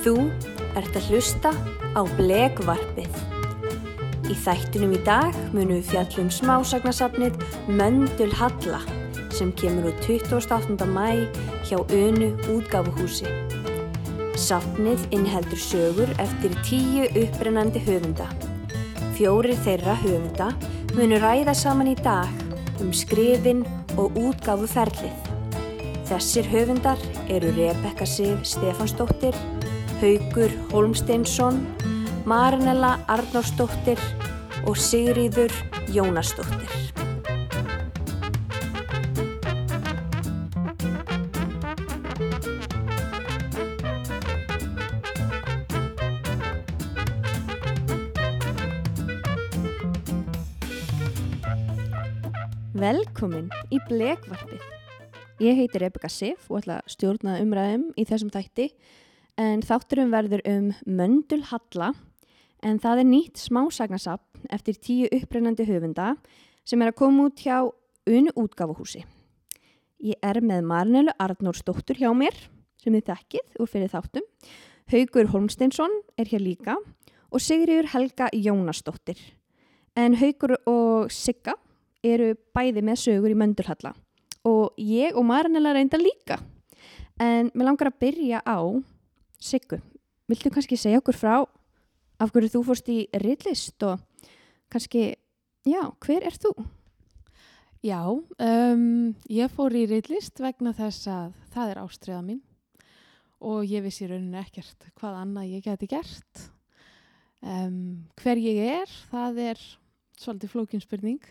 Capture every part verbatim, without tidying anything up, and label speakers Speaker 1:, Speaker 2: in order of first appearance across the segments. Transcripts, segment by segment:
Speaker 1: Þú ert að hlusta á Blekvarpið. Í þættinum í dag munum við fjalla um smásagnasafnið Möndul Halla sem kemur úr tuttugasta og áttunda maí hjá Önu útgáfuhúsi. Safnið inniheldur sögur eftir tíu upprennandi höfunda. Fjórir þeirra höfunda munu ræða saman í dag um skrifin og útgáfuferlið. Þessir höfundar eru Rebekka Sif Stefánsdóttir, Haukur Hólmsteinsson, Marinella Arnórsdóttir og Sigríður Jónasdóttir. Velkomin í Blekvarpið. Ég heiti Rebekka Sif og ætla að stjórna umræðum í þessum þætti. En þátturum verður um Möndul Halla, en það er nýtt smásagnasafn eftir tíu upprennandi höfunda sem er að koma út hjá Önu útgáfuhúsi. Ég er með Marinellu Arnórsdóttur hjá mér, sem þið þekkið úr fyrir þáttum. Haukur Hólmsteinsson er hér líka og Sigríður Helga Jónasdóttir. En Haukur og Sigga eru bæði með sögur í Möndul Halla og ég og Marinella reynda líka. En mér langar að byrja á Siggu, viltu kannski segja okkur frá af hverju þú fórst í ritlist og kannski, já, hver er þú?
Speaker 2: Já, um, ég fór í ritlist vegna þess að það er ástríða mín og ég vissi í rauninni ekkert hvað annað ég geti gert. Um, hver ég er, það er svolítið flókin spurning.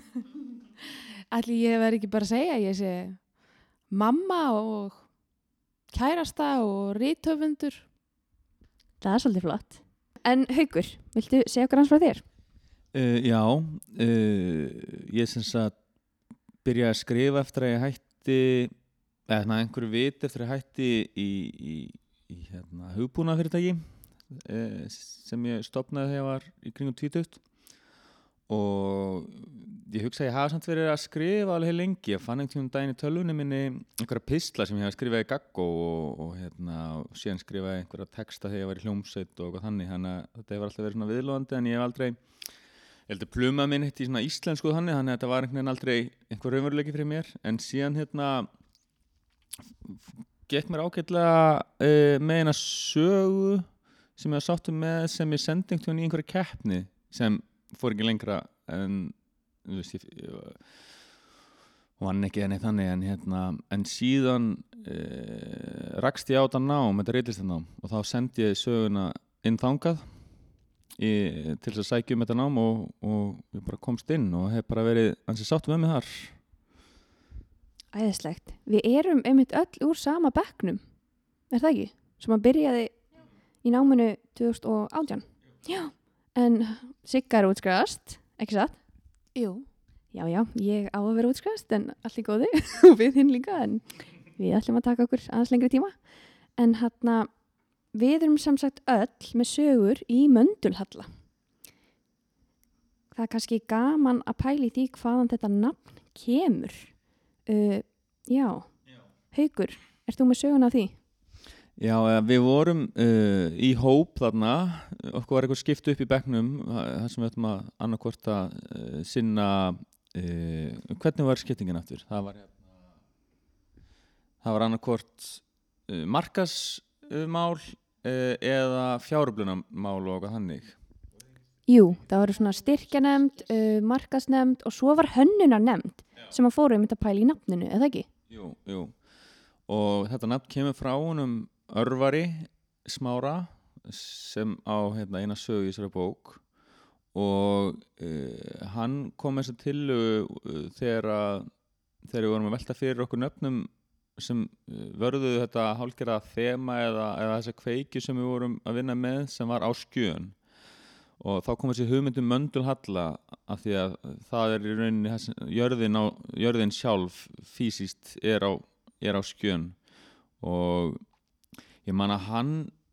Speaker 2: Ætli ég verð ekki bara að segja, ég sé mamma og kærasta og rithöfundur.
Speaker 1: Það er svolítið flott. En Haukur, viltu segja okkur hans frá þér?
Speaker 3: Uh, já, uh, ég syns að byrja að skrifa eftir að ég hætti, eða einhverju vit eftir að ég hætti í, í, í hérna, hugbúnaðarfyrirtæki uh, sem ég stofnaði þegar ég var í kringum tvítugt. Og ég hugsa að ég hafa samt verið að skrifa alveg heil lengi. Ég fann einhvern daginn í tölvunni minni einhverja pistla sem ég hef skrifað í gaggó og, og, hérna, og síðan skrifaði einhverja texta þegar ég var í hljómsveit og eitthvað þannig. Þannig að þetta hefur alltaf verið svona viðlóðandi en ég hef aldrei, ég held að pluma minn hitt í svona íslensku þannig, þannig að þetta var einhvern veginn aldrei einhver raunveruleiki fyrir mér. En síðan hérna gekk mér ágætlega uh, með eina sögu sem ég var sáttur með sem ég sendi einhvern veginn í einhverja keppni sem fór ekki lengra en þú veist ég, ég vann ekki enni þannig en hérna en síðan e, rakst ég á þetta nám, þetta ritlistarnám og þá sendi ég söguna inn þangað í, til þess að sækja um þetta nám og, og ég bara komst inn og hef bara verið ansi sáttur með mig þar.
Speaker 1: Æðislegt. Við erum einmitt öll úr sama bekknum, er það ekki? Sem að byrjaði í náminu tvö þúsund og átján. Já. En Sigga er útskrifast, ekki satt?
Speaker 2: Jú.
Speaker 1: Já, já, ég á að vera útskrifast en allt í góðu og við hinn líka en við ætlum að taka okkur aðeins lengri tíma. En hérna, við erum sem sagt öll með sögur í Möndul Halla. Það er kannski gaman að pæla í því hvaðan þetta nafn kemur. Uh, já. já, Haukur, ert þú með söguna af því?
Speaker 3: Já, við vorum uh, í hóp þarna, okkur var eitthvað skipt upp í bekknum, það sem við ætlum að annarkvort að uh, sinna, uh, hvernig var skiptingin aftur? Það var, hérna, það var annarkvort uh, markaðsmál uh, eða fjáröflunarmál og eitthvað þannig.
Speaker 1: Jú, það var svona styrkjanemnd, uh, markaðsnemnd og svo var hönnunarnemnd sem að fóru um þetta pæli í nafninu, eða ekki?
Speaker 3: Jú, jú, og þetta nafn kemur frá honum Örvari Smára sem á hérna, eina sögu í þessari bók og uh, hann kom með þessa tillögu uh, þegar, að, þegar við vorum að velta fyrir okkur nöfnum sem uh, vörðuðu þetta hálfgerða þema eða, eða þessa kveiki sem við vorum að vinna með sem var á skjön og þá kom þessi hugmyndum Möndul Halla af því að það er í rauninni jörðin, á, jörðin sjálf fysiskt er á, er á skjön og ég man að hann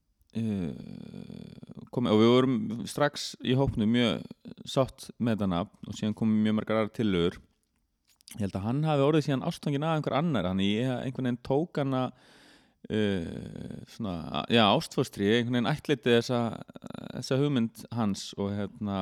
Speaker 3: uh, kom og við vorum strax í hópnu mjög sátt með þetta nafn og síðan komum mjög margar aðrar tillögur. Ég held að hann hafi orðið síðan ástfanginn af einhver annar, hann ég einhvern veginn tók hana uh, svona, já, ástfóstri, einhvern veginn ættleiti þessa, þessa hugmynd hans og hérna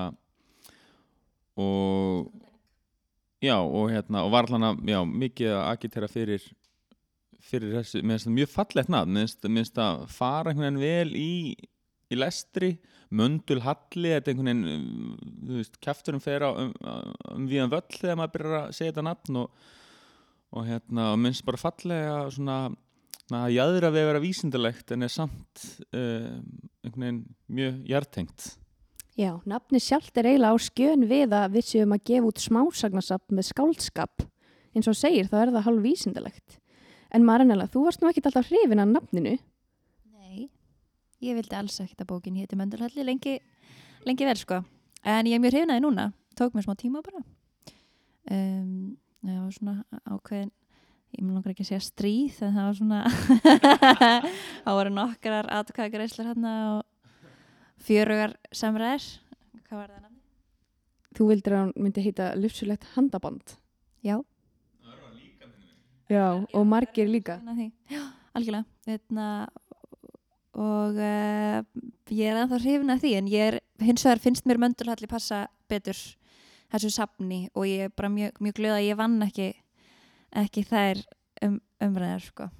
Speaker 3: og já, og hérna og var allan að, já, mikið að agitera fyrir fyrir þessu, mér finnst það mjög fallegt nafn, mér finnst, mér finnst það fara einhvern veginn vel í, í lestri, Möndulhalli, þetta er einhvern veginn, þú veist, kjafturum fer á um, um víðan völl þegar maður byrjar að segja þetta nafn og, og hérna, og mér finnst bara fallega svona, að jaðra við að vera vísindalegt en er samt uh, einhvern veginn mjög jartengt.
Speaker 1: Já, nafni sjálft er eiginlega á skjön við að við séum að gefa út smásagnasafn með skáldskap. Eins og segir, þá er það hálf vísindalegt. En Marinella, þú varst nú ekkert alltaf hrifin af nafninu.
Speaker 4: Nei, ég vildi alls ekkert að bókin héti Möndulhalli lengi, lengi vel sko. En ég er mjög hrifin að því núna. Tók mér smá tíma bara. Um, það var svona ákveðin, ég mun langar ekki að segja stríð, en það var svona, það voru nokkrar atkvæðagreiðslur hérna og fjörugar samræðir. Hvað var það nafni?
Speaker 1: Þú vildir að hann myndi heita Lufsulegt handaband.
Speaker 4: Já.
Speaker 1: Já, og margir líka.
Speaker 4: Já, algjörlega. Þetta, og uh, ég er ennþá hrifin að því, en ég er, hins vegar finnst mér Möndulhalli passa betur þessu safni og ég er bara mjög, mjög glöð að ég vann ekki, ekki þær um, umræðar, sko.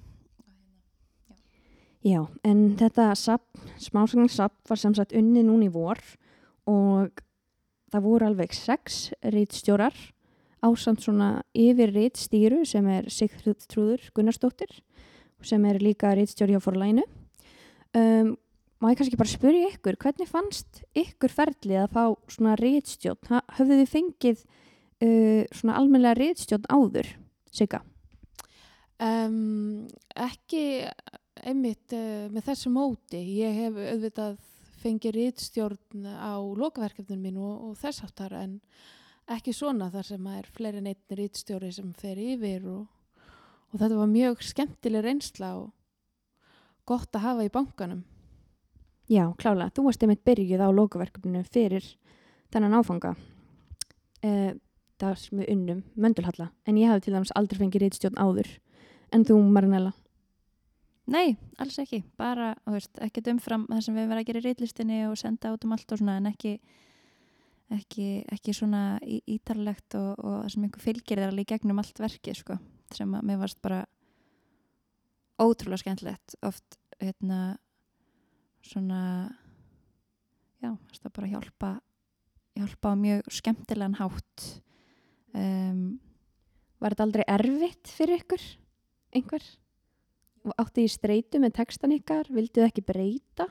Speaker 1: Já, en þetta safn, smásagnarsafn var sem sagt unnið núna í vor og það voru alveg sex ritstjórar ásamt svona yfir ritstýru sem er Sigþrúður Gunnarsdóttir sem er líka ritstjóri hjá Forlaginu. Um, má ég kannski bara spyrja ykkur, hvernig fannst ykkur ferlið að fá svona ritstjórn? Ha, höfðu þið fengið uh, svona almennilega ritstjórn áður, Sigga?
Speaker 2: Um, ekki einmitt uh, með þessu móti. Ég hef auðvitað fengið ritstjórn á lokaverkefnum mín og, og þess áttar en ekki svona þar sem er fleiri en einn ritstjóri sem fer yfir og, og þetta var mjög skemmtileg reynsla og gott að hafa í bankanum.
Speaker 1: Já, klálega. Þú varst einmitt byrjuð á lokaverkefninu fyrir þennan áfanga. Eh, það sem við unnum, Möndulhalla. En ég hafði til dæmis aldrei fengið ritstjórn áður. En þú, Marinella?
Speaker 4: Nei, alls ekki. Bara, þú veist, ekkert umfram það sem við verðum að gera í ritlistinni og senda út um allt og svona, en ekki ekki, ekki svona í, ítarlegt og, og það sem einhver fylgir þér alveg í gegnum allt verkið, sko, sem að mér varst bara ótrúlega skemmtilegt oft, hérna svona já, það bara hjálpa hjálpa á mjög skemmtilegan hátt. um,
Speaker 1: Var þetta aldrei erfitt fyrir ykkur? Einhver? Átti í streitu með textan ykkar? Vildu þið ekki breyta?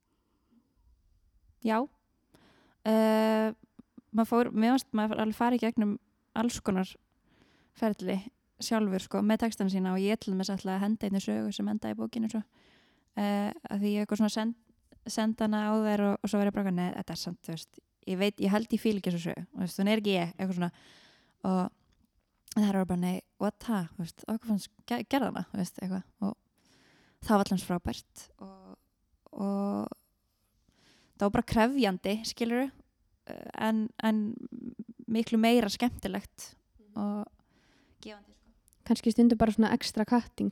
Speaker 4: Já uh, maður fór, mér varst maður alveg farið í gegnum alls konar ferli sjálfur, sko, með textana sína og ég til þess að henda einu sögu sem enda í bókinu svo, uh, að því ég eitthvað svona send, senda hana á þær og, og svo verið bara, neð, þetta er samt, þú veist, ég veit, ég held ég fíl ekki þessu sögu, þú veist, þannig er ekki ég, eitthvað svona, og það er bara, nei, what, það, þú veist, okkur fannst, ger, gerða hana, þú veist, eitthvað, og það var allans frábært og, og það var bara krefjandi, skilurðu, en, en miklu meira skemmtilegt og gefandi, sko.
Speaker 1: Kannski stundu bara svona ekstra cutting.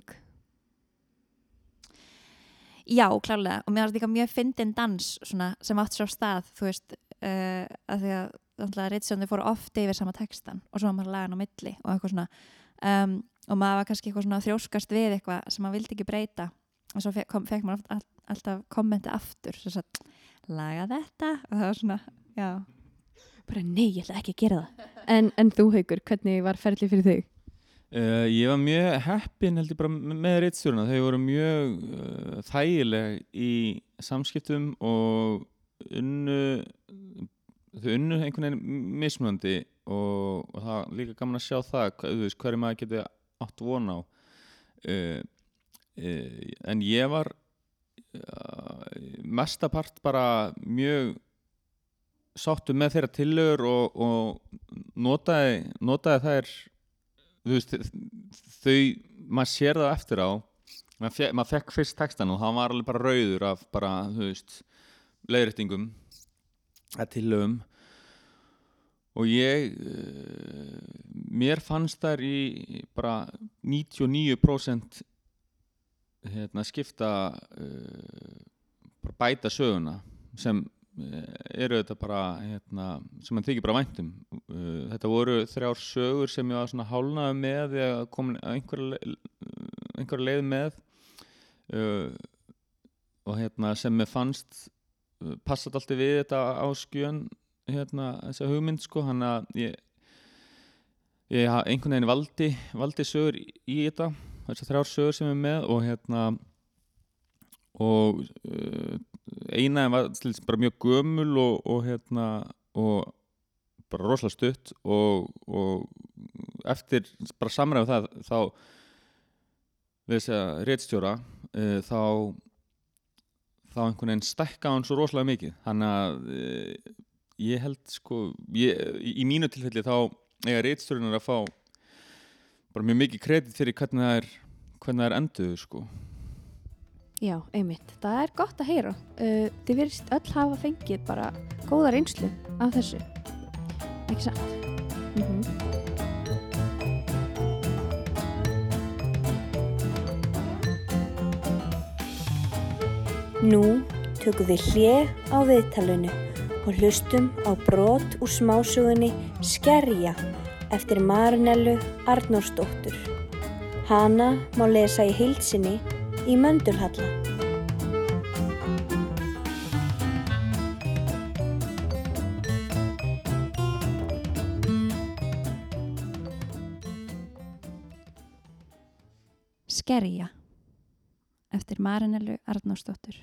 Speaker 4: Já, klárlega, og mér var þetta mjög fyndin dans svona, sem átt sér á stað, þú veist, uh, að því að þannig að ritstjórnir fóru oft yfir sama textan og svo var maður lagan á milli og eitthvað svona, um, og maður var kannski eitthvað svona þrjóskast við eitthvað sem maður vildi ekki breyta og svo fekk, kom, fekk maður all, alltaf kommenti aftur, svo að laga þetta og það var svona, já.
Speaker 1: Bara nei, ég ætla ekki að gera það. En, en þú, Haukur, hvernig var ferli fyrir þig?
Speaker 3: Uh, ég var mjög heppinn held ég bara með ritstjórna, þau voru mjög uh, þægileg í samskiptum og unnu þau unnu einhvern veginn mismunandi og, og það var líka gaman að sjá það hvað, þú veist, hverju maður geti átt von á uh, uh, en ég var uh, mestapart bara mjög sáttur með þeirra tillögur og, og notaði, notaði þær þú veist, þau maður sér það eftir á maður fekk, maður fekk fyrst textan og það var alveg bara rauður af bara, þú veist leiðréttingum að tillögum og ég uh, mér fannst þær í bara níutíu og níu prósent hérna, skipta uh, bara bæta söguna sem eru þetta bara hérna, sem mann þykir bara væntum. uh, þetta voru þrjár sögur sem ég var svona hálnaði með eða komin einhverja einhver leið með uh, og hérna sem mér fannst uh, passat alltaf við þetta á skjön hérna þessa hugmynd sko, hann að ég ég einhvern veginn valdi valdi sögur í, í þetta þessar þrjár sögur sem ég er með og hérna og uh, eina var bara mjög gömul og, og hérna og bara rosalega stutt og, og eftir bara samræðu það þá við þess að ritstjóra uh, þá þá einhvern veginn stækka hann svo rosalega mikið þannig að uh, ég held sko ég, í, í mínu tilfelli þá eiga ritstjórinar að fá bara mjög mikið kredit fyrir hvernig það er hvernig það er enduðu sko.
Speaker 1: Já, einmitt. Það er gott að heyra. Uh, þið virðist öll hafa fengið bara góða reynslu af þessu. Ekki satt? Mm-hmm.
Speaker 5: Nú tökum við hlé á viðtalinu og hlustum á brot úr smásögunni Skerja eftir Marinellu Arnórsdóttur. Hana má lesa í heild sinni í Möndulhalla.
Speaker 4: Skerja eftir Marinellu Arnórsdóttur.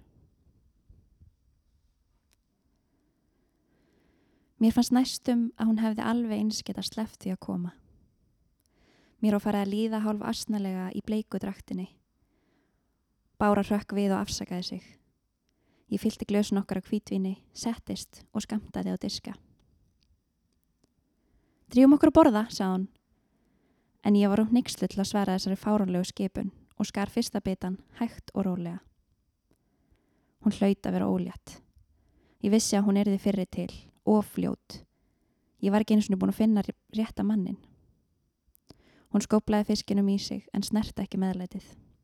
Speaker 4: Mér fannst næstum að hún hefði alveg eins geta sleppt því að koma. Mér á farið að líða hálf asnalega í bleikudraktinni. Bára hrökk við og afsakaði sig. Ég fyllti glösun okkar á hvítvíni, settist og skammtaði á diska. Drífum okkur að borða, sagði hún. En ég var um hneykslu til að svara þessari fáránlegu skipun og skar fyrsta bitan hægt og rólega. Hún hlaut að vera ólétt. Ég vissi að hún yrði fyrri til, of fljót. Ég var ekki einu sinni búin að finna rétta mannin. Hún skóplaði fiskinum í sig en snerti ekki meðlætið.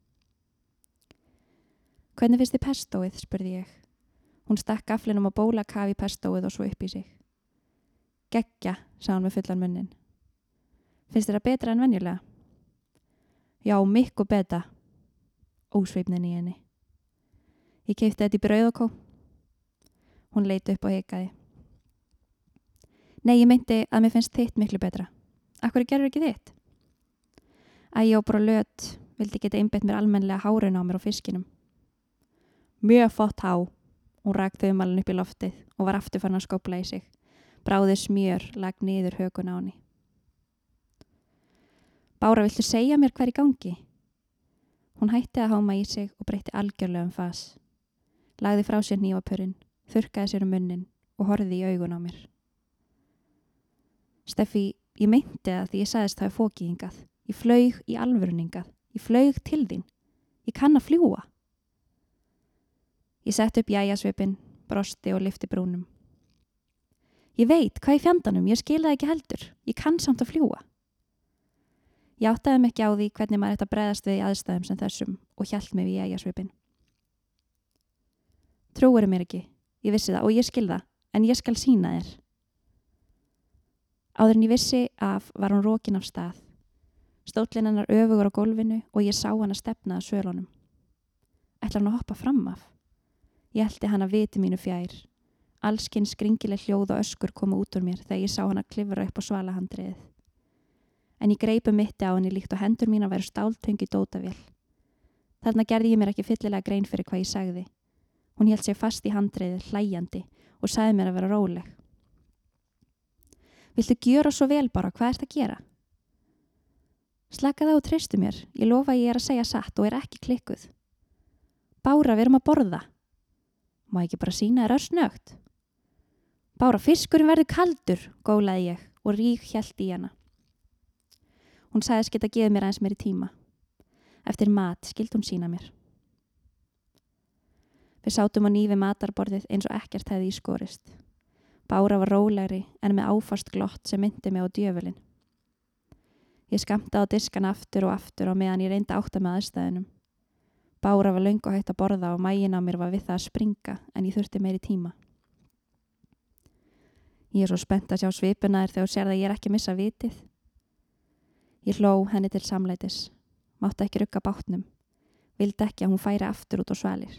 Speaker 4: Hvernig finnst þið pestóið, spurði ég. Hún stakk gaflinum á bólakaf í pestóið og svo upp í sig. Geggja, sagði hún með fullan munnin. Finnst þér það betra en venjulega? Já, miklu beta. Ósveifnin í henni. Ég keypti þetta í brauð og kó. Hún leit upp og hikaði. Nei, ég meinti að mér finnst þitt miklu betra. Akkur gerur ekki þitt? Að ég á bara löt, vildi geta einbeitt mér almennlega hárun á mér og fiskinum. Mjög fótt há. Hún rak þaumalinn upp í loftið og var aftur farin að skópla í sig. Bráði smjör lag niður hökun á henni. Bára, viltu segja mér hver í gangi? Hún hætti að háma í sig og breytti algjörlega um fas. Lagði frá sér hnífapörinn, þurrkaði sér um munnin og horfði í augun á mér. Steffi, ég meinti það því ég sagðist það er fókið hingað. Ég flaug í alvöruningað. Ég flaug til þín. Ég kann að fljúa. Ég sett upp jæjasvipinn, brosti og lyfti brúnum. Ég veit, hvað í fjandanum, ég skil það ekki heldur. Ég kann samt að fljúa. Ég áttaði mig ekki á því hvernig maður ætti að bregðast við í aðstæðum sem þessum og hélt mig við jæjasvipinn. Trúirðu mér ekki? Ég vissi það og ég skil það, en ég skal sýna þér. Áður en ég vissi af var hún rokin af stað. Stóllinn hennar öfugur á gólfinu og ég sá hana stefna að svölunum. Ætlar hann að hoppa fram af? Ég hælti hana viti mínu fjær. Allskinn skringileg hljóð og öskur komu út úr mér þegar ég sá hana klifra upp á svalahandriðið. En ég greip um mitti á henni líkt og hendur mín að vera stáltöng í dótavél. Þarna gerði ég mér ekki fyllilega grein fyrir hvað ég sagði. Hún hélt sig fast í handriðið hlæjandi og sagði mér að vera róleg. Viltu gjöra svo vel bara, hvað ert að gera? Slakaðu og treystu mér, ég lofa að ég er að segja satt og er ekki klikkuð. Bára, við erum að borða. Má ekki bara sýna þér örsnögt? Bára, fiskurinn verður kaldur, gólaði ég og rík hélt í hana. Hún sagðist geta gefið mér aðeins meiri tíma. Eftir mat skildi hún sýna mér. Við sátum á nýfi matarborðið eins og ekkert hefði í skorist. Bára var rólegri en með áfast glott sem myndi mig á djöfulinn. Ég skammtaði á diskan aftur og aftur á meðan ég reyndi átta með aðstæðunum. Bára var löngu hægt að borða og maginn á mér var við það að springa en ég þurfti meiri tíma. Ég er svo spennt að sjá svipuna þér þegar þú sér að ég er ekki að missa vitið. Ég hló henni til samlætis. Mátti ekki rugga bátnum. Vildi ekki að hún færi aftur út á svalir.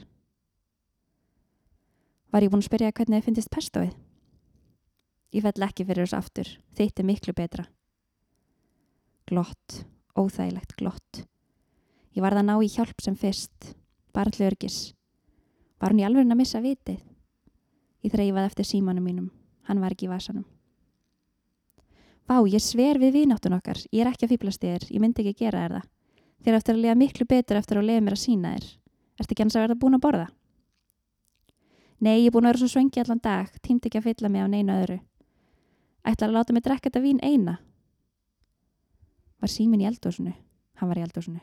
Speaker 4: Var ég búin að spyrja hvernig þið finnist pestóið? Ég fell ekki fyrir þessu aftur. Þitt er miklu betra. Glott. Óþægilegt glott. Ég varð að ná í hjálp sem fyrst. Bara til öryggis. Var hún í alvörinu að missa vitið? Ég þreifaði eftir símanum mínum. Hann var ekki í vasanum. Vá, ég sver við vináttun okkar. Ég er ekki að fíblast þér. Ég myndi ekki gera þér það. Þér eftir að liða miklu betur eftir að leiða mér að sína þér. Ertu ekki annars að verða búin að borða? Nei, ég er búin að vera svo svöngi allan dag. Tímdi ekki að fylla mig á neinu öðru. Ætlar að láta mig drekka þetta vín eina. Var síminn í eldhúsinu? Hann var í eldhúsinu.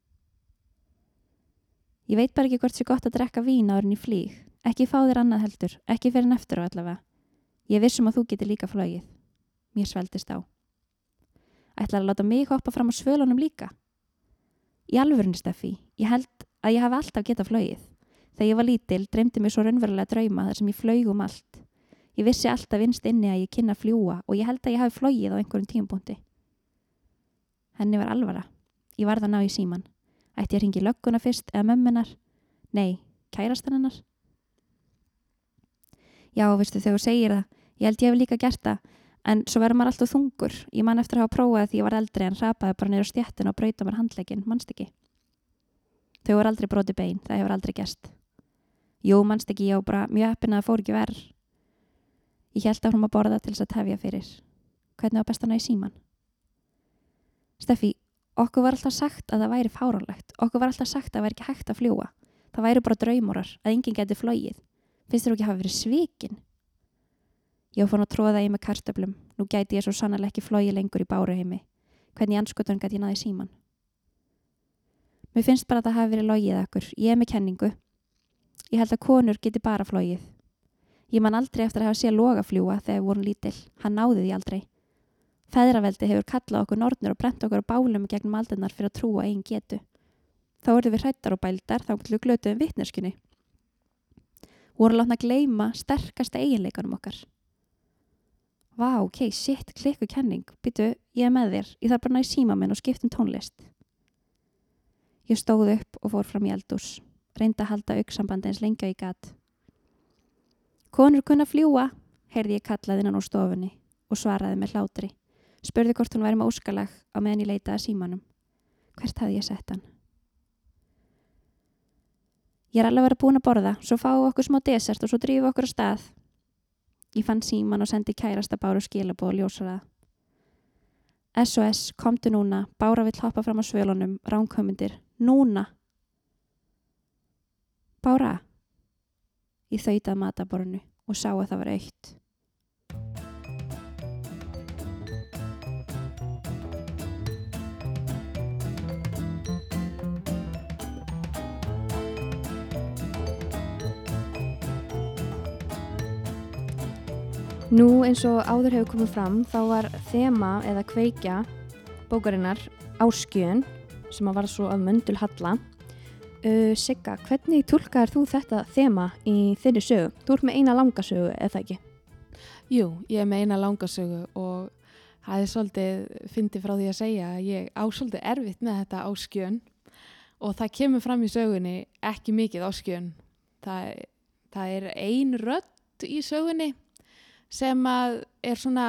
Speaker 4: Ég veit bara ekki hvort sé gott að drekka vín áður en í flýg. Ekki fá þér annað heldur. Ekki fyrir en eftir á allavega. Ég vissum að þú getur líka flogið. Mér sveldist á. Ætlar að láta mig hoppa fram á svölunum líka? Í alvörunni, Steffi, ég held að ég hafi alltaf getað flogið. Þegar ég var lítil dreymdi mig svo raunverulega drauma þar sem ég flaug um allt. Ég vissi alltaf innst inni að ég kynna að fljúga og ég held að ég hafi flogið á einhverjum tímapunkti. Henni var alvara. Ég varð að ná í síman. Ætti ég að hringi lögguna fyrst eða mömmunar? Nei, kærastan hennar. Já, veistu, þegar þú segir það, ég held ég hef líka gert það, en svo verður maður alltaf þungur. Ég man eftir að hafa prófað því ég var eldri en hrapaði bara niður á stéttin og braut á mér handlegginn, manst ekki? Þau voru aldrei brotið bein, það hefur aldrei gerst. Jú, manst ekki, ég var bara mjög heppin að það fór ekki verð. Ég held áfram að borða til þess að tefja fyrir. Hvernig var best að ná í síman? Steffi, okkur var alltaf sagt að það væri fáránlegt. Okkur var alltaf sagt að það væri ekki hægt að fljúga. Það væri bara draumórar, að enginn geti flogið. Finnst þér ekki hafa verið svikin? Ég var fann að tróða í með kartöflum. Nú gæti ég svo sannarlega ekki flogið lengur í Báruheimi. Hvernig í andskotan gæti ég náði síman? Mér finnst bara að það hafi verið logið okkur. Ég er með kenningu. Ég held að konur geti bara flogið. Ég man aldrei eftir að hafa séð Loga fljúga þegar við vorum lítil. Hann náði því aldrei. Feðraveldi hefur kallað okkur nornir og brent okkur á bálum gegnum aldirnar fyrir að trúa eigin getu. Þá urðum við hræddar og bældar þá til við glötuðum vitneskjunni. Voru látna að gleyma sterkasta eiginleikanum okkar. Vá, ok, shit, klikku kenning. Býtu, ég er með þér. Ég þarf bara að ná í síma minn og skiptum tónlist. Ég stóð upp og fór fram í eldhús. Reyndi að halda augnsambandi eins lengi og ég gat. Konur kunna fljúga, heyrði ég kallað innan úr stofunni og svaraði með hlátri. Spurði hvort hún væri með óskalag á meðan ég leitaði að símanum. Hvert hafði ég sett hann? Ég er alveg að vera búin að borða, svo fáum við okkur smá desert og svo drífum við okkur á stað. Ég fann síman og sendi kærasta Báru skilaboð og ljósaraða. S O S, komdu núna, Bára vill hoppa fram á svölunum, ránkomundir, núna. Bára? Ég þautaði mataborðinu og sá að það var autt.
Speaker 1: Nú eins og áður hefur komið fram þá var þema eða kveikja bókarinnar Áskjön sem að var svo að Möndul Halla. Uh, Sigga, hvernig túlkaðir þú þetta þema í þinni sögu? Þú ert með eina langa sögu, eða ekki?
Speaker 2: Jú, ég er með eina langa sögu og það er svolítið fyndið frá því að segja að ég á svolítið erfitt með þetta Áskjön og það kemur fram í sögunni ekki mikið Áskjön. Það, það er ein rödd í sögunni sem að er svona,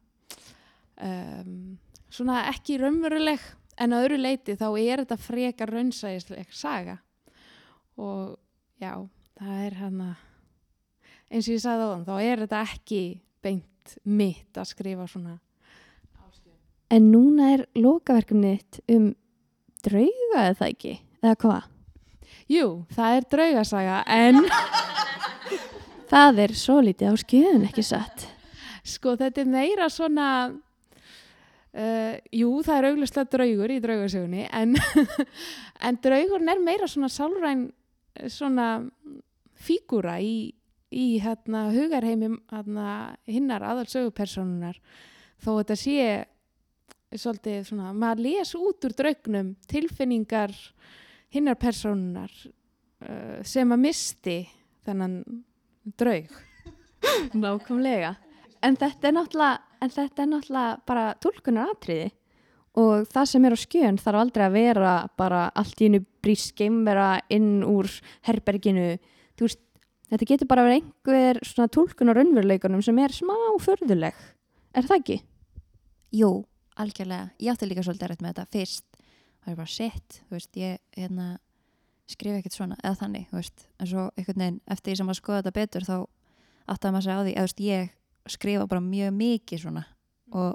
Speaker 2: um, svona ekki raunveruleg en að öðru leiti þá er þetta frekar raunsæisleg saga og já, það er hana, eins og ég sagði á þann, þá er þetta ekki beint mitt að skrifa svona Áskjön.
Speaker 1: En núna er lokaverkefnið um drauga eða það ekki, eða hvað?
Speaker 2: Jú, það er draugasaga en
Speaker 1: það er svo lítið Áskjön, ekki satt?
Speaker 2: Sko, þetta er meira svona, uh, jú, það er augljóslega draugur í draugasögunni, en, en draugurinn er meira svona sálræn svona fígúra í, í hérna, hugarheimi hérna, hinnar aðalsögupersónunar. Þó þetta sé svolítið svona, maður les út úr draugnum tilfinningar hinnar persónunar uh, sem að misti þennan draug.
Speaker 1: Nákvæmlega. En þetta er náttúrulega, en þetta er náttúrulega bara túlkunar atriði og það sem er á skjön þarf aldrei að vera bara allt í einu brýst geimvera inn úr herberginu. Þú veist, þetta getur bara verið einhver svona túlkun á raunveruleikunum sem er smá furðuleg. Er það ekki?
Speaker 4: Jú, algjörlega. Ég átti líka svolítið rætt með þetta fyrst. Það er bara shit, þú veist, ég hérna, skrifa ekkert svona, eða þannig, þú veist. En svo einhvern veginn, eftir því sem að skoða þetta betur, þá áttaði maður sig á því, eða þú veist, ég skrifa bara mjög mikið svona. Og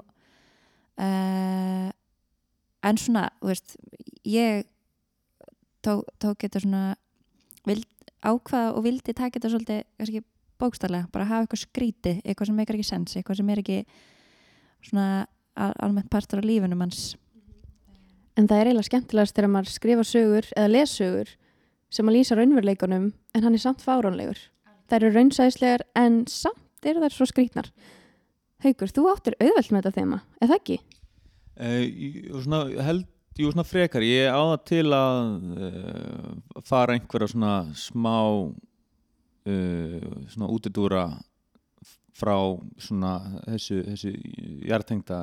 Speaker 4: uh, en svona, þú veist, ég tók, tók þetta svona vild, ákvaða og vildi taka þetta svolítið kannski bókstaflega, bara hafa eitthvað skrítið, eitthvað sem meikar ekki sens, eitthvað sem er ekki svona al- almennt partur af lífunum hans.
Speaker 1: En það er eiginlega skemmtilegast þegar maður skrifa sögur eða les sögur sem að lýsa raunveruleikunum en hann er samt fáránlegur. Það eru raunsæðislegar en samt eru þær svo skrítnar. Haukur, þú áttir auðvelt með þetta þema, er það ekki?
Speaker 3: Uh, svona, held, jú, svona frekar. Ég á það til að uh, fara einhverja svona smá uh, svona útidúra frá svona þessu, þessu jarðtengda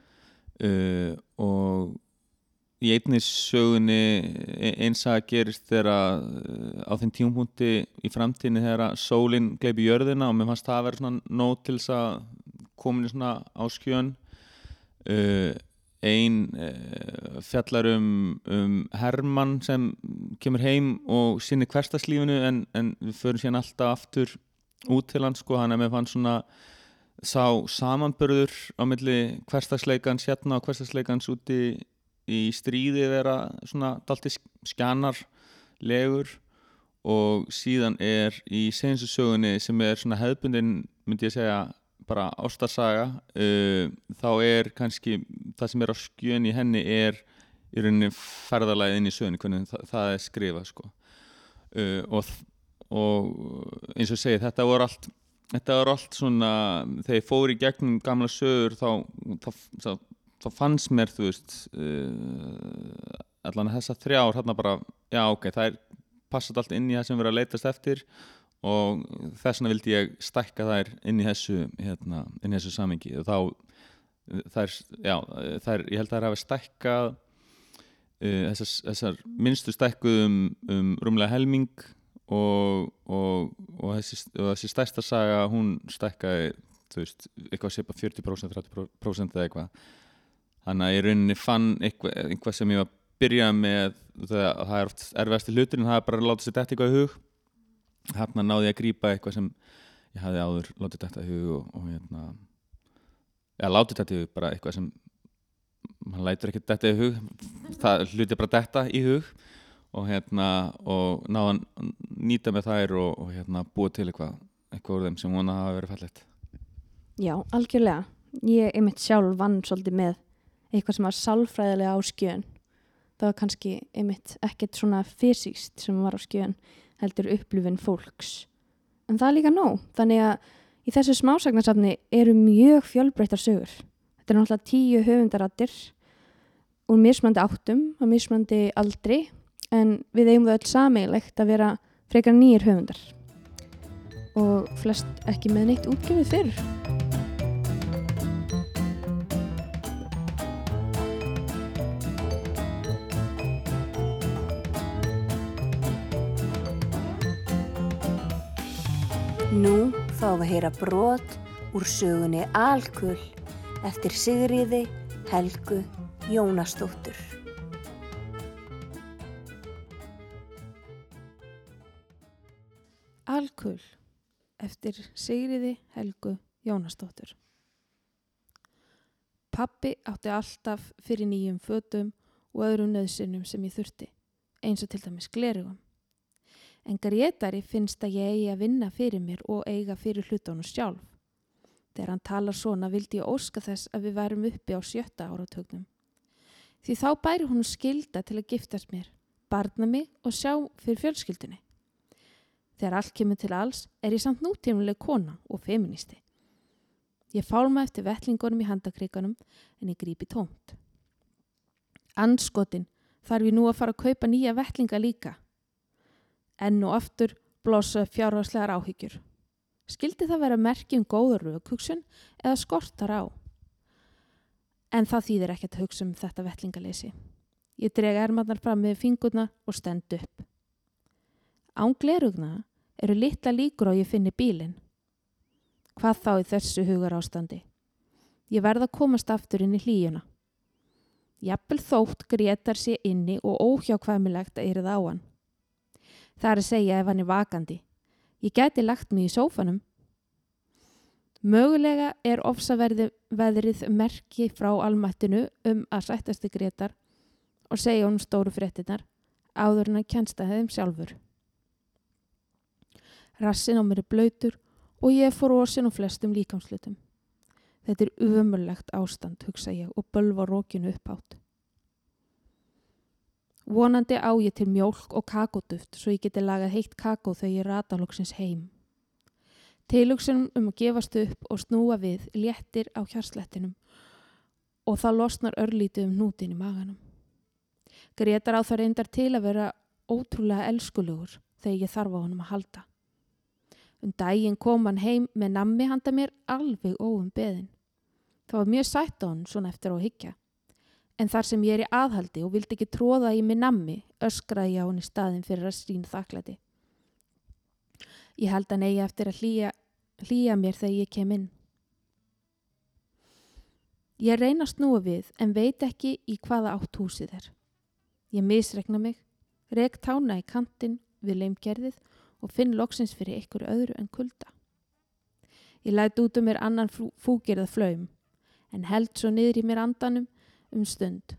Speaker 3: uh, og í einni sögunni eins að gerist þegar á þeim tímapunkti í framtíðinni þegar sólin gleypi jörðina og mér fannst það að vera svona nóg til þess að komin í svona á skjön. Uh, ein uh, fjallar um, um Hermann sem kemur heim og sinni hversdagslífinu en, en við förum síðan alltaf aftur út til hans sko, hann er með fann svona sá samanburður á milli hversdagsleikans hérna og hversdagsleikans úti í stríði vera svona dalti skjanarlegur og síðan er í seinustu sögunni sem er svona hefðbundin myndi ég segja bara ástarsaga uh, þá er kannski það sem er á skjön í henni er í rauninni ferðalagið inn í sögunni hvernig það, það er skrifað sko. uh, og, og eins og segi þetta voru allt þetta voru allt svona þegar ég fór í gegnum gamla sögur þá, þá, þá þá fannst mér, þú veist, uh, allan þessar þrjár, hérna bara, já, ok, það er passat allt inn í það sem við erum að leitast eftir og þess vegna vildi ég stækka þær inn í þessu, hérna, inn í þessu samhengi og þá, þær, já, þær, ég held að þær hafa stækkað uh, þessar, þessar minnstu stækkuð um, um rúmlega helming og, og, og, þessi, og þessi stærsta saga, hún stækkaði, þú veist, eitthvað sé bara fjörutíu prósent, þrjátíu prósent eða eitthvað. Þannig að ég rauninni fann eitthvað, eitthvað sem ég var að byrja með það, það er oft erfiðasti hluturinn, það er bara að láta sér detta eitthvað í hug. Þarna náði ég að grípa eitthvað sem ég hafði áður látið detta í hug og, og hérna, ja, látið detta í hug, bara eitthvað sem hann lætur ekki detta í hug, það hluti bara detta í hug og hérna, og náði að nýta með þær og, og hérna búa til eitthvað, eitthvað úr þeim sem vona hafa verið fallegt.
Speaker 1: Já, algjörlega. Ég einmitt sjálf vann svolítið með eitthvað sem var sálfræðilega á skjön. Það var kannski einmitt ekkert svona fysískt sem var á skjön, heldur upplifun fólks. En það er líka nóg. Þannig að í þessu smásagnasafni eru mjög fjölbreyttar sögur. Þetta er náttúrulega tíu höfundaraddir úr mismunandi áttum og mismunandi aldri, en við eigum það öll sameiginlegt að vera frekar nýjir höfundar. Og flest ekki með neitt útgefið fyrr.
Speaker 5: Nú fáum við að heyra brot úr sögunni Alkul eftir Sigríði Helgu Jónasdóttur.
Speaker 2: Alkul eftir Sigríði Helgu Jónasdóttur. Pabbi átti alltaf fyrir nýjum fötum og öðrum nauðsynjum sem ég þurfti, eins og til dæmis glerugum. En Grétari finnst að ég eigi að vinna fyrir mér og eiga fyrir hlutunum sjálf. Þegar hann talar svona vildi ég óska þess að við værum uppi á sjötta áratugnum. Því þá bæri hún skylda til að giftast mér, barna mig og sjá fyrir fjölskyldunni. Þegar allt kemur til alls er ég samt nútímaleg kona og feministi. Ég fálma eftir vettlingunum í handakrikanum en ég grípi tómt. Andskotin, þarf ég nú að fara að kaupa nýja vettlinga líka. Enn og aftur blossa upp fjárhagslegar áhyggjur. Skildi það vera merki um góða rökhugsun eða skortar á? En það þýðir ekkert að hugsa um þetta vettlingaleysi. Ég dreg ermarnar fram með fingurna og stend upp. Án glerugna eru litla líkur á ég finni bílinn. Hvað þá í þessu hugarástandi? Ég verð að komast aftur inn í hlýjuna. Jafnvel þótt Grétar sé inni og óhjákvæmilegt að yrða á hann. Það er að segja ef hann er vakandi. Ég gæti lagt mig í sófanum. Mögulega er ofsaveðrið merki frá almættinu um að sættasti Grétar og segja honum stóru fréttirnar áður en að kennsta þeim sjálfur. Rassin á mér er blautur og ég er frosin á flestum líkamslutum. Þetta er ömurlegt ástand, hugsa ég og bölva rókinu upphátt. Vonandi á ég til mjólk og kakóduft svo ég geti lagað heitt kakó þegar ég rata loksins heim. Tilhugsunum um að gefast upp og snúa við léttir á hjarslettinum og það losnar örlítið um hnútin í maganum. Grétar á það reyndar til að vera ótrúlega elskulegur þegar ég þarf á honum að halda. Um daginn kom hann heim með nammi handa mér alveg óum beðin. Það var mjög sætt á hann svona eftir á að hyggja. En þar sem ég er í aðhaldi og vildi ekki tróða í mig nammi, öskraði ég á hann í staðin fyrir að sína þakklæti. Ég held að eigi eftir að hlýja, hlýja mér þegar ég kem inn. Ég reyna að snúa við en veit ekki í hvaða átt húsið er. Ég misregna mig, rek tána í kantinn við leimgerðið og finn loksins fyrir ykkur öðru en kulda. Ég læt út um mér annan fúkirða flaum, en held svo niður í mér andanum um stund.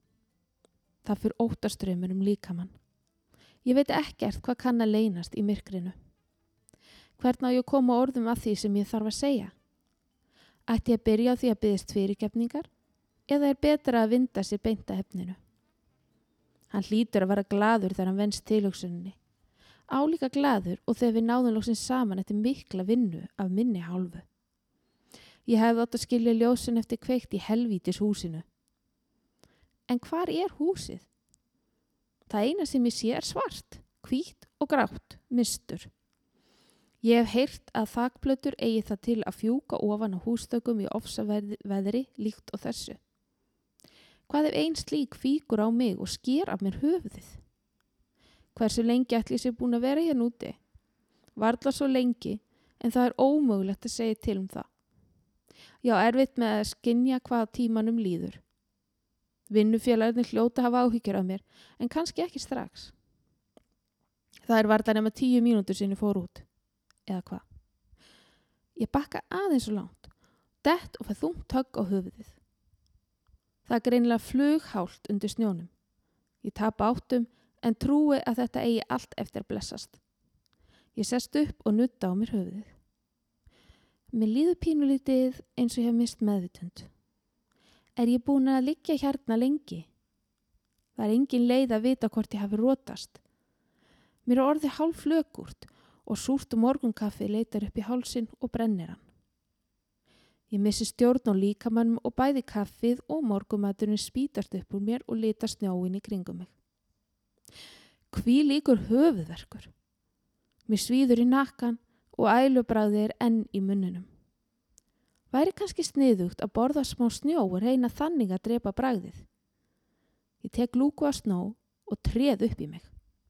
Speaker 2: Það fyrir óttaströymur um líkamann. Ég veit ekkert hvað kann að leynast í myrkrinu. Hvernig á ég að koma orðum að því sem ég þarf að segja? Ætti ég að byrja á því að biðjast fyrirgefningar eða er betra að vinda sér beint að efninu? Hann hlýtur að vera glaður þegar hann venst tilhugsuninni. Álíka glaður og þegar við náðum loksins saman eftir mikla vinnu af minni hálfu. Ég hefði átt að skilja ljósin eftir kveikt í helvítis húsinu. En hvar er húsið? Það eina sem ég sé er svart, hvítt og grátt, mistur. Ég hef heyrt að þakplötur eigi það til að fjúka ofan á hústökum í ofsaveðri líkt og þessu. Hvað ef ein slík fíkur á mig og sker af mér höfuðið? Hversu lengi ætli ég sé búin að vera hérna úti? Varla svo lengi, en það er ómögulegt að segja til um það. Já, erfitt með að skynja hvað tímanum líður. Vinnufélagarnir hljóta hafa áhyggjur af mér, en kannski ekki strax. Það er varla nema tíu mínútur sinni fór út. Eða hvað? Ég bakka aðeins svo langt, dett og fæ þungt högg á höfuðið. Það er greinilega flughált undir snjónum. Ég tapa áttum, en trúi að þetta eigi allt eftir að blessast. Ég sest upp og nutta á mér höfuðið. Mér líður pínulítið eins og ég hef mist meðvitund. Er ég búin að liggja hérna lengi? Það er engin leið að vita hvort ég hafi rotast. Mér er orðið hálf flökurt og súrt morgunkaffi leitar upp í hálsin og brennir hann. Ég missi stjórn á líkamannum og bæði kaffið og morgumaturinn spýtast upp úr mér og lita snjóin í kringum mig. Hví líkur höfuðverkur? Mér svíður í nakkan og ælubragðið er enn í munninum. Væri kannski sniðugt að borða smá snjó og reyna þannig að drepa bragðið. Ég tek lúku af snjó og treð upp í mig.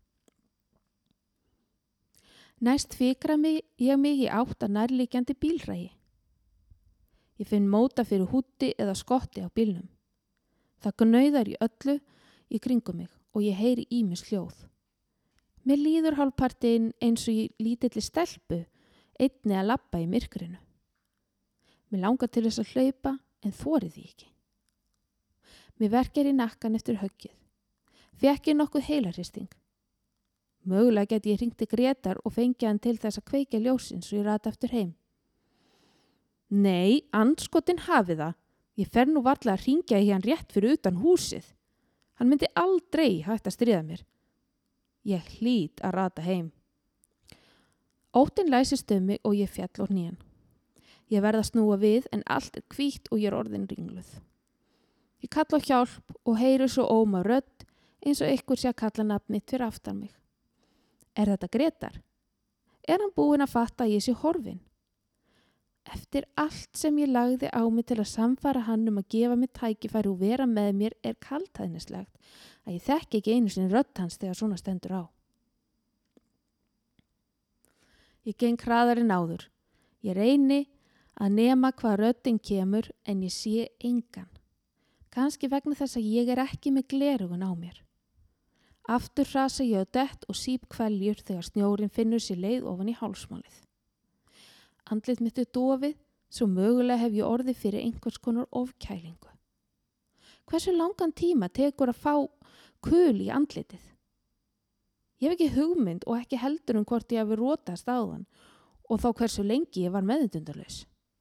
Speaker 2: Næst fikra mig, ég mig í átt að nærliggjandi bílrægi. Ég finn móta fyrir húti eða skotti á bílnum. Það gnauðar í öllu í kringum mig og ég heyri ýmis hljóð. Mér líður hálfpartinn eins og í lítilli stelpu, einni að labba í myrkrinu. Mér langar til þess að hlaupa en þori því ekki. Mér verkjar í nakkan eftir höggið. Fékk ég nokkuð heilarhristing. Mögulega geti ég hringt til Grétar og fengið hann til þess að kveikja ljósin svo ég rata eftir heim. Nei, andskotin hafi það. Ég fer nú varla að hringja í hann rétt fyrir utan húsið. Hann myndi aldrei hægt að stríða mér. Ég hlýt að rata heim. Óttinn læsist um mig og ég fjall á hnén. Ég verð að snúa við en allt er hvítt og ég er orðin ringluð. Ég kalla á hjálp og heyri svo óma rödd eins og einhver sé að kalla nafnið fyrir aftan mig. Er þetta Grétar? Er hann búinn að fatta að ég sé horfin? Eftir allt sem ég lagði á mig til að samfara hann um að gefa mig tækifæri og vera með mér er kaldhæðnislegt að ég þekki ekki einu sinni rödd hans þegar svona stendur á. Ég geng hraðar en áður. Ég reyni að nema hvað röddin kemur en ég sé engan. Kannski vegna þess að ég er ekki með glerugun á mér. Aftur hrasa ég á dett og síp kveljur þegar snjórin finnur sér leið ofan í hálsmálið. Andlit mitt er dofið, svo mögulega hef ég orðið fyrir einhvers konar ofkælingu. Hversu langan tíma tekur að fá kul í andlitið? Ég hef ekki hugmynd og ekki heldur um hvort ég hafi rotast áðan og þá hversu lengi ég var meðvitundarlaus.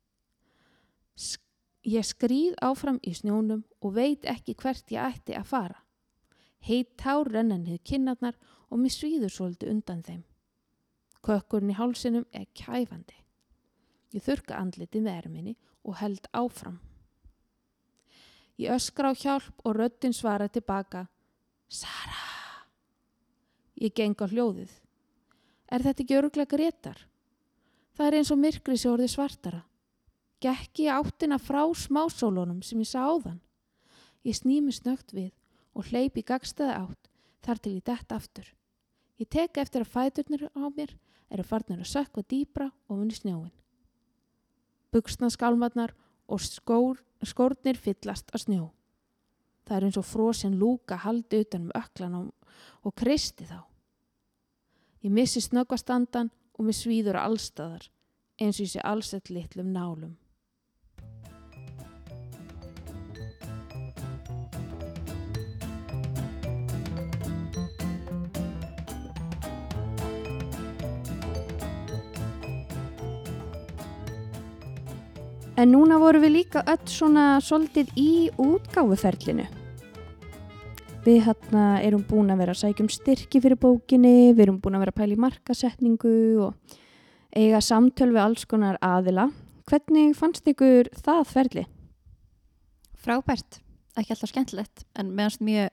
Speaker 2: Ég skríð áfram í snjónum og veit ekki hvert ég ætti að fara. Heit tár renna niður kinnarnar og mér svíður svolítið undan þeim. Kökkurinn í hálsinum er kæfandi. Ég þurrka andlitið með erminni og held áfram. Ég öskra á hjálp og röddin svara tilbaka. Sara! Ég geng á hljóðið. Er þetta ekki örugglega Grétar? Það er eins og myrkrið sé orðið svartara. Gekk ég áttina frá smásólunum sem ég sá áðan. Ég sný mig snöggt við og hleyp í gagnstæða átt þar til ég dett aftur. Ég tek eftir að fæturnir á mér eru farnir að sökkva dýpra ofan í snjóin. Buxnaskálmarnar og skór, skórnir fyllast af snjó. Það er eins og frosin lúka haldi utan um öklan og, og kristi þá. Ég missi snöggvastandan og mér svíður allstaðar, eins og ég sé allsett litlum nálum.
Speaker 1: En núna vorum við líka öll svona svolítið í útgáfuferlinu. Við hérna erum búin að vera að sækja um styrki fyrir bókinni, við erum búin að vera að pæla í markasetningu og eiga samtöl við alls konar aðila. Hvernig fannst ykkur það ferli?
Speaker 4: Frábært, ekki alltaf skemmtilegt, en meðanst mjög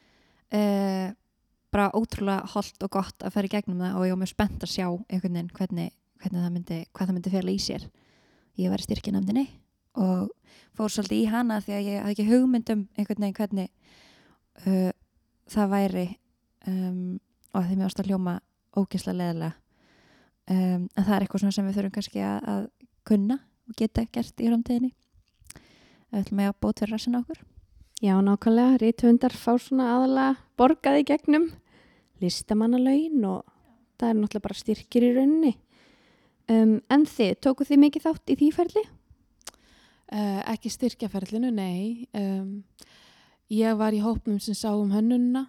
Speaker 4: uh, bara ótrúlega hollt og gott að fara í gegnum það og ég var mjög spennt að sjá einhvern veginn hvernig, hvernig það myndi, hvað það myndi fela í sér. Ég var í styrkinefndinni og fór svolítið í hana því að ég hafði ekki hugmynd um einhvern veginn hvernig uh, það væri um, og því mér ást að hljóma ógeðslega leðilega. Um, en það er eitthvað sem við þurfum kannski að, að kunna og geta gert í framtíðinni. Við ætlum að bót fyrir rassina okkur.
Speaker 1: Já, nákvæmlega. Rithöfundar fá svona aðalega borgaði gegnum listamannalaun og það er náttúrulega bara styrkir í rauninni. Um, en þið, tókuð þið mikið þátt í því ferli?
Speaker 2: Uh, ekki styrkjaferlinu, nei. Um, ég var í hópnum sem sá um hönnunna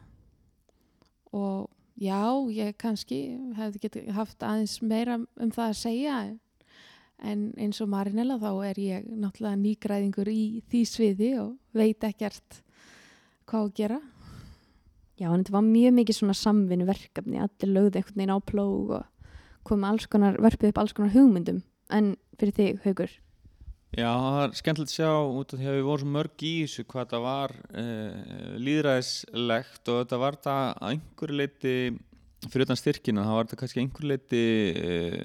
Speaker 2: og já, ég kannski hefði getið haft aðeins meira um það að segja en eins og Marinella þá er ég náttúrulega nýgræðingur í því sviði og veit ekkert hvað að gera.
Speaker 1: Já, en þetta var mjög mikið svona samvinnu verkefni, allir lögðu einhvern veginn á plóg og kom alls konar, verpið upp alls konar hugmyndum. En fyrir þig, Haukur?
Speaker 3: Já, það er skemmtilegt að sjá út af því að við vorum svo mörg í þessu hvað þetta var uh, lýðræðislegt og þetta var þetta að einhverju leyti, fyrir utan styrkina, það var þetta kannski einhverju leyti uh,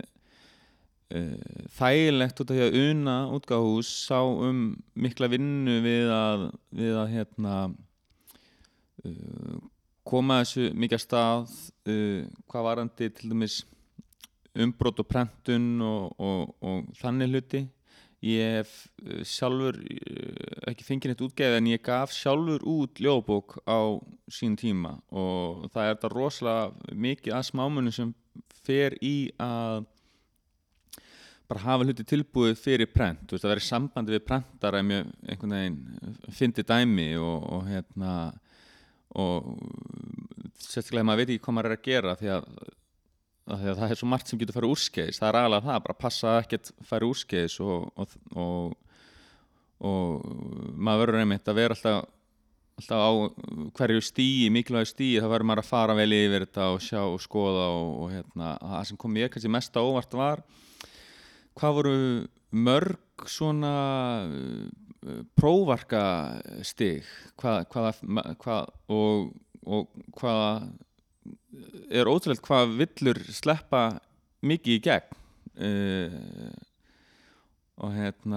Speaker 3: uh, þægilegt út af því að Una útgáfuhús sá um mikla vinnu við að, við að hérna, uh, koma þessu mikið að stað, uh, hvað varandi til dæmis umbrot og prentun og, og, og þannig hluti. Ég hef sjálfur ekki fengið neitt útgefið en ég gaf sjálfur út ljóðabók á sín tíma og það er þetta rosalega mikið að smámunum sem fer í að bara hafa hluti tilbúið fyrir prent. Þú veist, að vera í sambandi við prentara er mjög einhvern veginn fyndið dæmi og, og hérna og sérstaklega maður veit ekki hvað maður er að gera því að Að að það er svo margt sem getur farið úrskeiðis, það er aðalega það, bara passa að ekkert farið úrskeiðis og, og, og, og maður verður einmitt að vera alltaf, alltaf á hverju stíi, mikilvægu stíi, þá verður maður að fara vel yfir þetta og sjá og skoða og, og hérna, það sem kom mér kannski mest á óvart var hvað voru mörg svona prófarkastig hvað, hvað, hvað, og og hvað er ótrúlegt hvað villur sleppa mikið í gegn uh, og hérna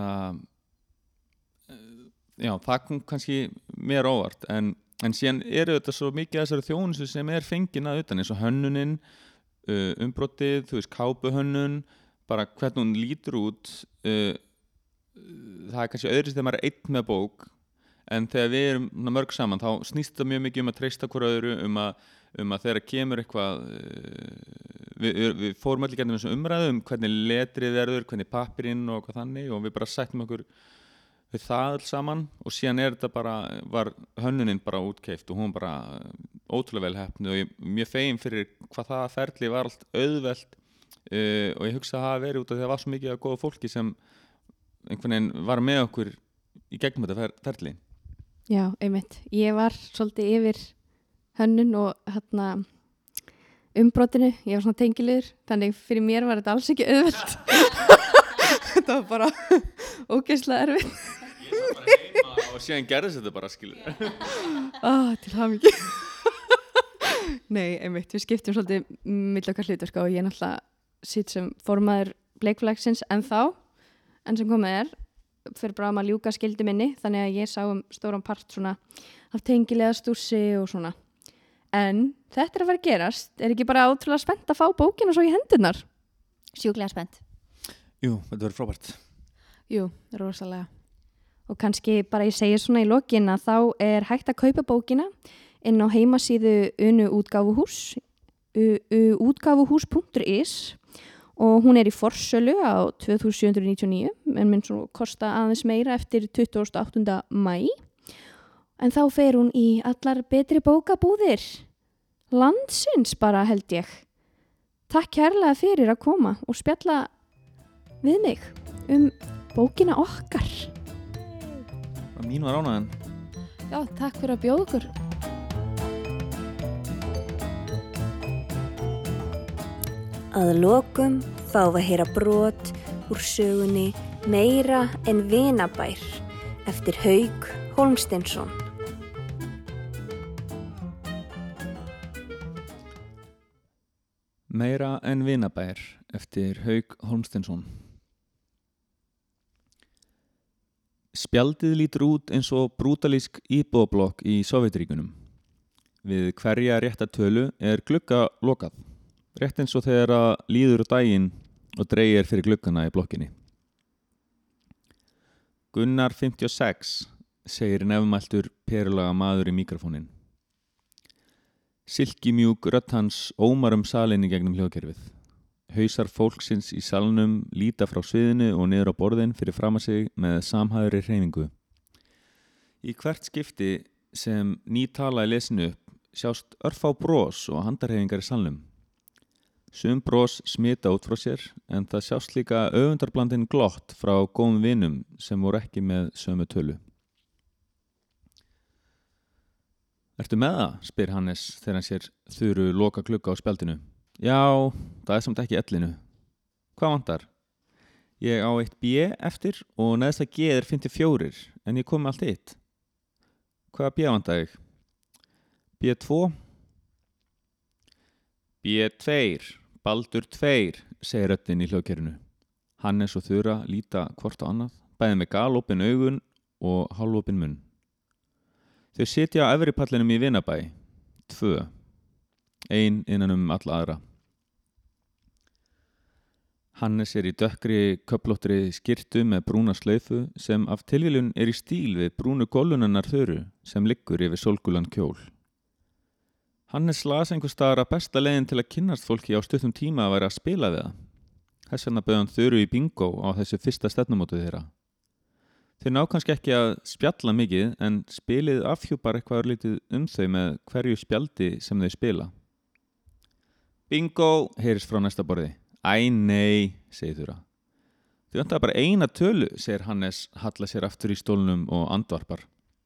Speaker 3: uh, já, það kom kannski mér óvart en, en síðan eru þetta svo mikið þessari þjónustu sem er fengin að utan eins og hönnunin uh, umbrotið, þú veist, kápuhönnun bara hvernig hún lítur út uh, það er kannski öðru þegar maður er einn með bók en þegar við erum mörg saman þá snýst það mjög mikið um að treysta hver öðru um að, um að þegar kemur eitthvað við, við fórum allir gætum þessum umræðu um hvernig letrið verður, hvernig pappirinn og hvað þannig og við bara sættum okkur við það alls saman og síðan er þetta bara, var hönnunin bara útkeypt og hún bara ótrúlega vel heppnuð og ég mjög fegin fyrir hvað það ferli var allt auðvelt uh, og ég hugsa að það hafi verið út af því að það var svo mikið af góða fólki sem einhvern veginn var með okkur í gegnum þetta fer, ferli.
Speaker 1: Já, einmitt. Ég var svolítið yfir hönnun og hérna umbrotinu, ég var svona tengilegur þannig fyrir mér var þetta alls ekki auðvelt þetta var bara ógeðslega erfitt
Speaker 3: Ég sá bara heima og síðan gerðist þetta bara skilur
Speaker 1: ah, til hamingju Nei, einmitt, við skiptum svolítið milli okkar hlutverk og ég náttúrulega sitt sem formaður bleikflagsins en þá, en sem komið er fyrir bara að ljúka skildi minni þannig að ég sá um stóran part svona af tengilega stússi og svona en þetta er að fara að gerast er ekki bara ótrúlega spennt að fá bókina svo í hendurnar?
Speaker 4: Sjúklega spennt.
Speaker 3: Jú, þetta verður frábært.
Speaker 2: Jú, rosalega.
Speaker 1: Og kannski bara ég segi svona í lokin að þá er hægt að kaupa bókina inn á heimasíðu Unu útgáfuhús útgáfuhús punktur is og hún er í forsölu á tvö þúsund sjö hundruð níutíu og níu en mun svo kosta aðeins meira eftir tuttugasta og áttunda maí en þá fer hún í allar betri bókabúðir landsins bara held ég. Takk kærlega fyrir að koma og spjalla við mig um bókina okkar.
Speaker 3: Mín var ánægðan.
Speaker 2: Já, takk fyrir að bjóða okkur.
Speaker 5: Að lokum fáum við að heyra brot úr sögunni Meira en vinabær eftir Hauk Hólmsteinsson.
Speaker 3: Meira en vinabær eftir Hauk Hólmsteinsson. Spjaldið lítur út eins og brútalísk íbúðablokk í Sovétríkjunum. Við hverja rétta tölu er glugga lokað. Rétt eins og þegar að líður á daginn og dreigir fyrir gluggana í blokkinni. Gunnar fimmtíu og sex, segir nefnmæltur perulaga maður í mikrofónin. Silkimjúk rödd hans ómar um salinn í gegnum hljóðkerfið. Hausar fólksins í salnum líta frá sviðinu og niður á borðin fyrir fram að sig með samhæðri hreyfingu. Í hvert skipti sem ný tala er lesinu upp sjást örfá bros og handarhreyfingar í salnum. Sum bros smita út frá sér en það sjást líka öfundarblandin glott frá góðum vinum sem voru ekki með sömu tölu. Ertu með það? Spyr Hannes þegar hann sér Þuru loka glugga á spjaldinu. Já, það er samt ekki ellinu. Hvað vantar? Ég á eitt B eftir og neðsta G er fimmtíu og fjögur en ég kom með allt eitt. Hvaða B vantar ég? B tvö? B tvö, Baldur tvö, segir röddin í hljóðkerfinu. Hannes og Þura líta hvort á annað, bæði með galopin augun og hálfopin munn. Þau sitja á efri pallinum í vinabæ, tvö, ein innan um alla aðra. Hannes er í dökkri köflóttri skyrtu með brúna slaufu sem af tilviljun er í stíl við brúnu gollunannar Þuru sem liggur yfir sólgulan kjól. Hannes las einhvers staðar að besta leiðin til að kynnast fólki á stuttum tíma að vera að spila við það. Þess vegna bauð hann Þuru í bingo á þessu fyrsta stefnumótið þeirra. Þau ná kannski ekki að spjalla mikið en spilið afhjúpar eitthvað örlítið um þau með hverju spjaldi sem þau spila. Bingo, heyrist frá næsta borði. Æ nei, segir Þura. Þau vantar bara eina tölu, segir Hannes, hallar sér aftur í stólnum og andvarpar.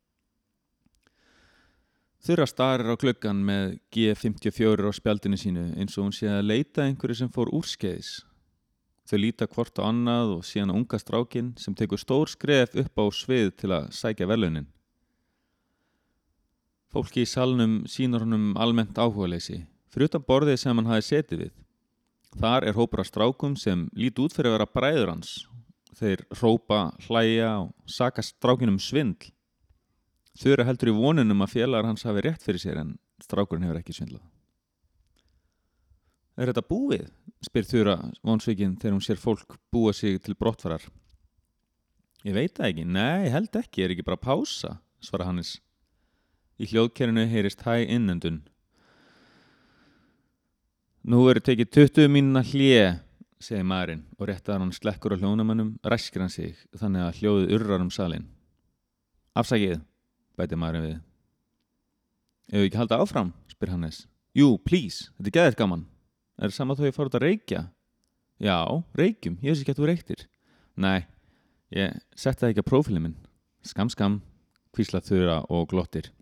Speaker 3: Þura starir á gluggan með G fimmtíu og fjögur á spjaldinu sínu eins og hún sé að leita einhverju sem fór úrskeiðis. Þau líta hvort á annað og síðan unga strákin sem tekur stór skref upp á svið til að sækja verðlaunin. Fólki í salnum sýnur honum almennt áhugaleysi, fyrir utan borðið sem hann hafi setið við. Þar er hópur af strákum sem líti út fyrir að vera bræður hans. Þeir hrópa, hlæja og saka strákinum svindl. Þura heldur í vonunum að félagar hans hafi rétt fyrir sér en strákurinn hefur ekki svindlað. Er þetta búið? Spyr Þura vonsvikinn þegar hún sér fólk búa sig til brottfarar. Ég veit það ekki. Nei, held ekki. Er ekki bara pása? Svara Hannes. Í hljóðkerinu heyrist hæ innöndun. Nú er tekið tuttugu mínúna hlé, segir maðurinn og réttar hann slekkur á hljónamönnum, ræskir hann sig þannig að hljóðið urrar um salinn. Afsakið, bætir maðurinn við. Ef við ekki halda áfram, spyr Hannes. Jú, please, þetta er geðvægt gaman. Er það sama þó ég fór út að reykja? Já, reykjum, ég veist ekki að þú reyktir. Nei, ég setti það ekki á prófílinn minn. Skam, skam, hvísla Þura og glottir.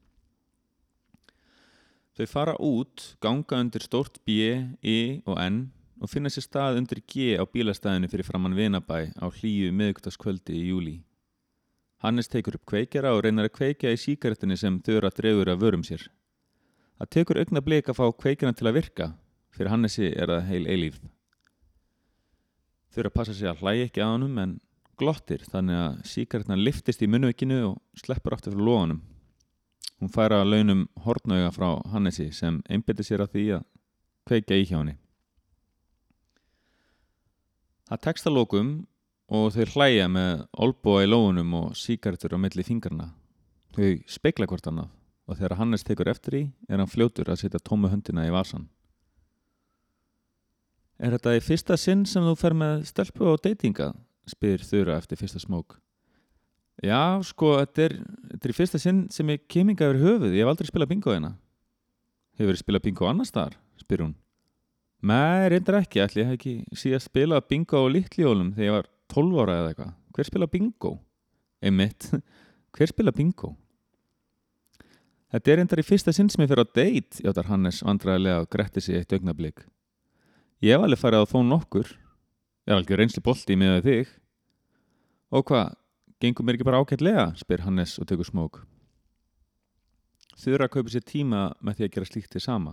Speaker 3: Þau fara út, ganga undir stórt B, I og N og finna sér stað undir G á bílastæðinu fyrir framann Vinabæ á hlýju miðvikudagskvöldi í júlí. Hannes tekur upp kveikjara og reynar að kveikja í sígarettinni sem Þura dregur af vörum sér. Það tekur augnablik að fá kveikjana til að virka, fyrir Hannesi er það heil eilífð. Þura passa sig að hlæja ekki að honum en glottir þannig að sígarettina liftist í munnvikinu og sleppur aftur frá loganum. Hún fær að launum hornauga frá Hannesi sem einbeitir sér að því að kveikja í hjá henni. Það tekst að lokum og þau hlæja með olbúa í lógunum og sígarettur á milli fingrana. Þau spegla hvort annað og þegar Hannes tekur eftir í er hann fljótur að setja tómu höndina í vasan. Er þetta í fyrsta sinn sem þú fer með stelpu á deytinga? Spyr Þura eftir fyrsta smók. Já, sko, þetta er, þetta er í fyrsta sinn sem ég kem hingað yfir höfuð. Ég hef aldrei spilað bingo hérna. Hefur þið spilað bingo annars þar? Spyr hún. Nei, reyndar ekki. Ætli ég hef ekki síðast spilað bingo á Litlihólum þegar ég var tólf ára eða eitthvað. Hver spilað bingo? Einmitt. Hver spilað bingo? Þetta er reyndar í fyrsta sinn sem ég fer á date, játar Hannes vandræðilega og gretti sig eitt augnablik. Ég hef alveg farið á þó nokkur. Ég er alveg reynslu bolti með þig. Og hvað? Gengur mér ekki bara ágætlega, spyr Hannes og tekur smók. Þura kaupir sér tíma með því að gera slíkt til sama.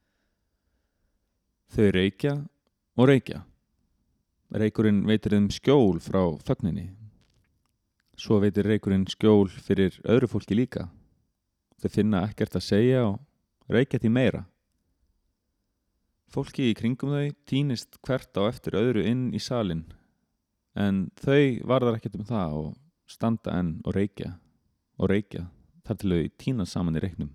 Speaker 3: Þau reykja og reykja. Reykurinn veitir þeim skjól frá þögninni. Svo veitir reykurinn skjól fyrir öðru fólki líka. Þau finna ekkert að segja og reykja því meira. Fólki í kringum þau tínist hvert á eftir öðru inn í salinn. En þau varðar ekkert um það og standa enn og reykja og reykja þar til þau tína saman í reyknum.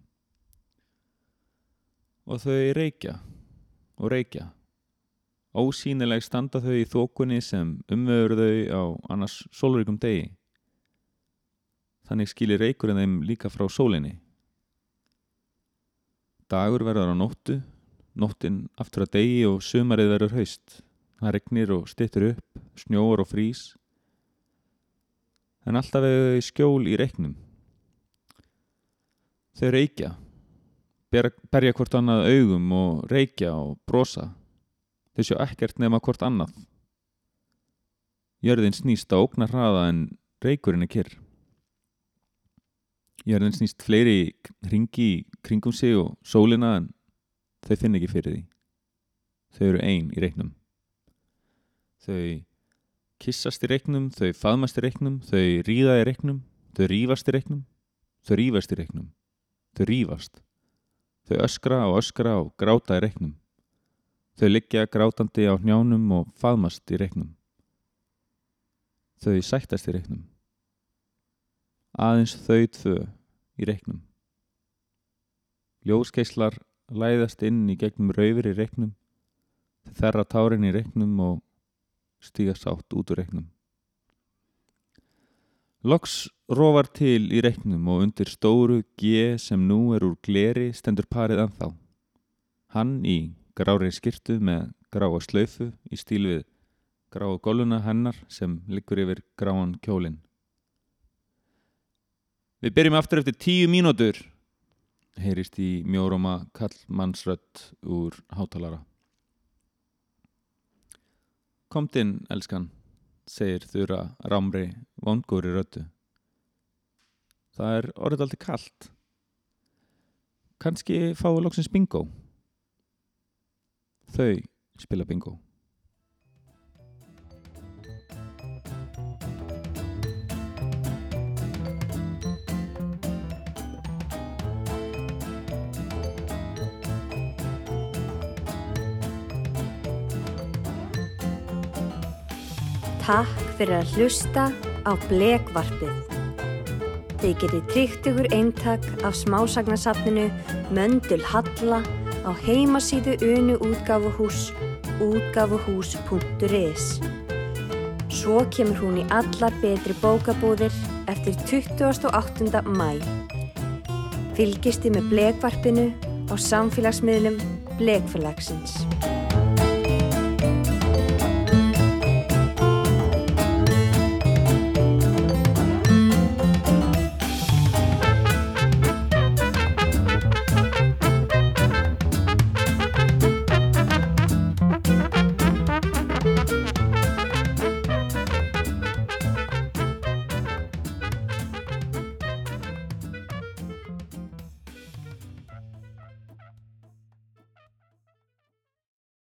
Speaker 3: Og þau reykja og reykja. Ósýnileg standa þau í þokunni sem umvefur þau á annars sólríkum degi. Þannig skilir reykurinn þeim líka frá sólinni. Dagur verður á nóttu, nóttin aftur að degi og sumarið verður haust. Það regnir og styttur upp, snjóar og frís. En alltaf er þau skjól í reyknum. Þau reykja, berja hvort annað augum og reykja og brosa. Þau sjá ekkert nema hvort annað. Jörðin snýst á ógnarhraða en reykurinn er kyrr. Jörðin snýst fleiri hringi í kringum sig og sólina en þau finn ekki fyrir því. Þau eru ein í reyknum. Þau kissast í reyknum, þau faðmast í reyknum, þau ríða í reyknum, þau rífast í reyknum, þau rífast í reyknum, þau rífast. Þau öskra og öskra og gráta í reyknum. Þau liggja grátandi á hnjánum og faðmast í reyknum. Þau sættast í reyknum. Aðeins þau tvö í reyknum. Ljósgeislar læðast inn í gegnum raufir í reyknum. Þau þerra tárin í reyknum og stíga sátt út úr reyknum. Loks rofar til í reyknum og undir stóru G sem nú er úr gleri stendur parið ennþá. Hann í grári skyrtu með gráa slaufu í stíl við gráa góluna hennar sem liggur yfir gráan kjólinn. Við byrjum aftur eftir tíu mínútur, heyrist í mjóróma kallmannsrödd úr hátalara. Komd inn, elskan, segir Þura rámri vongóðri röddu. Það er orðið aldrei kalt. kannski fáum við loksins bingo. Þau spila bingo.
Speaker 5: Takk fyrir að hlusta á Blekvarpið. Þið getið tryggt ykkur eintak af smásagnasafninu Möndul Halla á heimasíðu Unu útgáfuhús útgáfuhús punktur is. Svo kemur hún í allar betri bókabúðir eftir tuttugasta og áttunda maí. Fylgist þið með Blekvarpinu á samfélagsmiðlum Blekfélagsins.